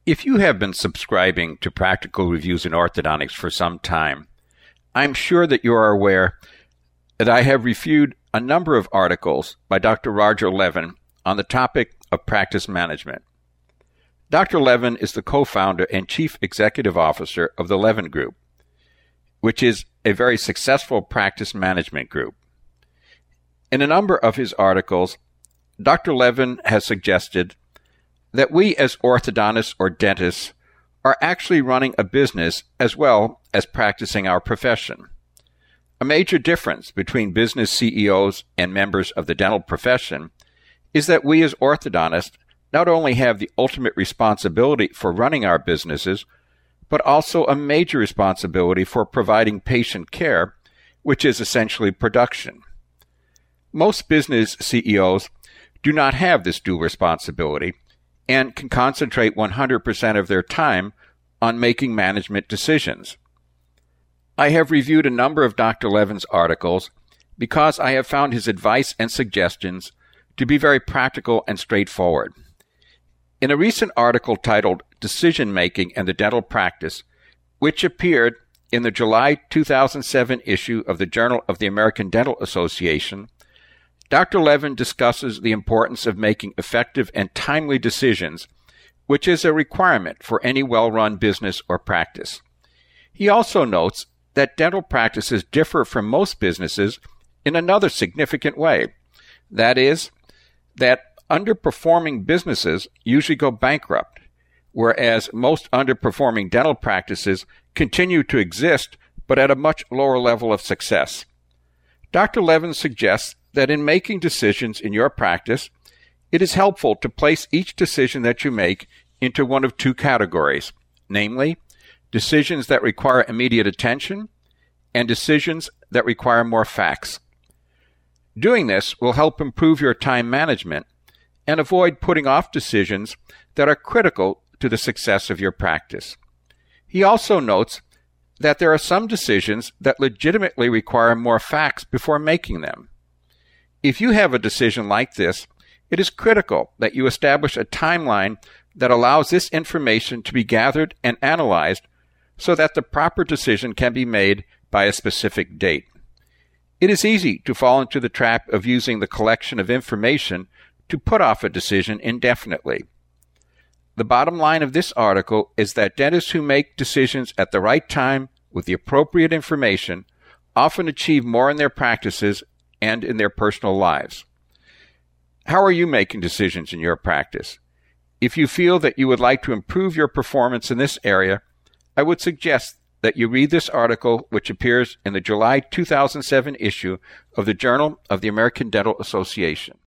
If you have been subscribing to Practical Reviews in Orthodontics for some time, I'm sure that you are aware that I have reviewed a number of articles by Dr. Roger Levin on the topic of practice management. Dr. Levin is the co-founder and chief executive officer of the Levin Group, which is a very successful practice management group. In a number of his articles, Dr. Levin has suggested that we as orthodontists or dentists are actually running a business as well as practicing our profession. A major difference between business CEOs and members of the dental profession is that we as orthodontists not only have the ultimate responsibility for running our businesses, but also a major responsibility for providing patient care, which is essentially production. Most business CEOs do not have this dual responsibility and can concentrate 100% of their time on making management decisions. I have reviewed a number of Dr. Levin's articles because I have found his advice and suggestions to be very practical and straightforward. In a recent article titled Decision Making and the Dental Practice, which appeared in the July 2007 issue of the Journal of the American Dental Association, Dr. Levin discusses the importance of making effective and timely decisions, which is a requirement for any well-run business or practice. He also notes that dental practices differ from most businesses in another significant way. That is, that underperforming businesses usually go bankrupt, whereas most underperforming dental practices continue to exist but at a much lower level of success. Dr. Levin suggests that in making decisions in your practice, it is helpful to place each decision that you make into one of two categories, namely, decisions that require immediate attention and decisions that require more facts. Doing this will help improve your time management and avoid putting off decisions that are critical to the success of your practice. He also notes that there are some decisions that legitimately require more facts before making them. If you have a decision like this, it is critical that you establish a timeline that allows this information to be gathered and analyzed so that the proper decision can be made by a specific date. It is easy to fall into the trap of using the collection of information to put off a decision indefinitely. The bottom line of this article is that dentists who make decisions at the right time with the appropriate information often achieve more in their practices and in their personal lives. How are you making decisions in your practice? If you feel that you would like to improve your performance in this area, I would suggest that you read this article, which appears in the July 2007 issue of the Journal of the American Dental Association.